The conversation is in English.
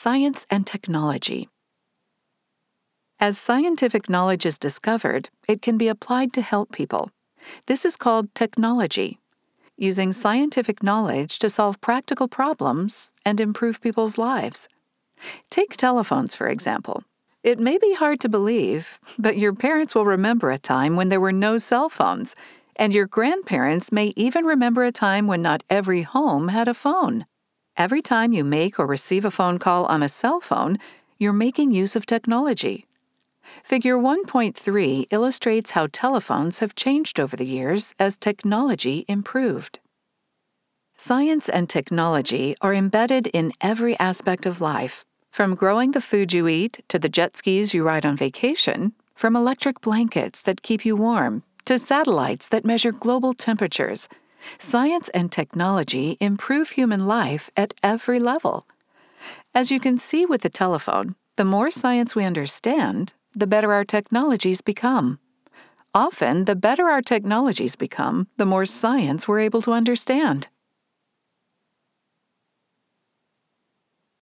science and technology. As scientific knowledge is discovered, it can be applied to help people. This is called technology, using scientific knowledge to solve practical problems and improve people's lives. Take telephones, for example. It may be hard to believe, but your parents will remember a time when there were no cell phones, and your grandparents may even remember a time when not every home had a phone. Every time you make or receive a phone call on a cell phone, you're making use of technology. Figure 1.3 illustrates how telephones have changed over the years as technology improved. Science and technology are embedded in every aspect of life, from growing the food you eat to the jet skis you ride on vacation, from electric blankets that keep you warm to satellites that measure global temperatures. Science and technology improve human life at every level. As you can see with the telephone, the more science we understand, the better our technologies become. Often, the better our technologies become, the more science we're able to understand.